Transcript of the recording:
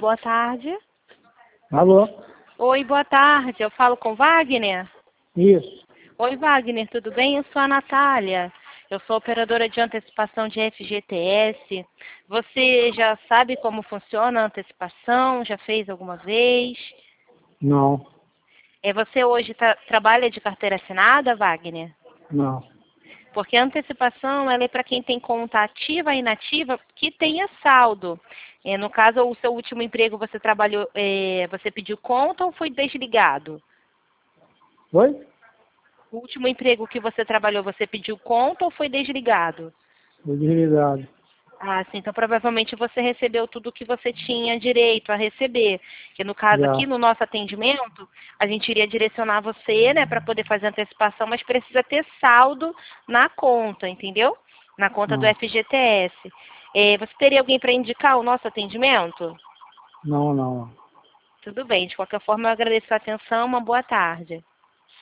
boa tarde. Alô? Oi, boa tarde. Eu falo com Wagner? Isso. Oi, Wagner, tudo bem? Eu sou a Natália. Eu sou operadora de antecipação de FGTS. Você já sabe como funciona a antecipação? Já fez alguma vez? Não. Você hoje trabalha de carteira assinada, Wagner? Não. Porque a antecipação ela é para quem tem conta ativa e inativa que tenha saldo. No caso, o seu último emprego você trabalhou, você pediu conta ou foi desligado? Oi? O último emprego que você trabalhou, você pediu conta ou foi desligado? Foi desligado. Ah, sim. Então, provavelmente você recebeu tudo o que você tinha direito a receber. Que no caso Já. aqui, no nosso atendimento, a gente iria direcionar você, né, para poder fazer a antecipação, mas precisa ter saldo na conta, entendeu? Na conta do Não. FGTS. Você teria alguém para indicar o nosso atendimento? Não, não. Tudo bem. De qualquer forma, eu agradeço a atenção. Uma boa tarde.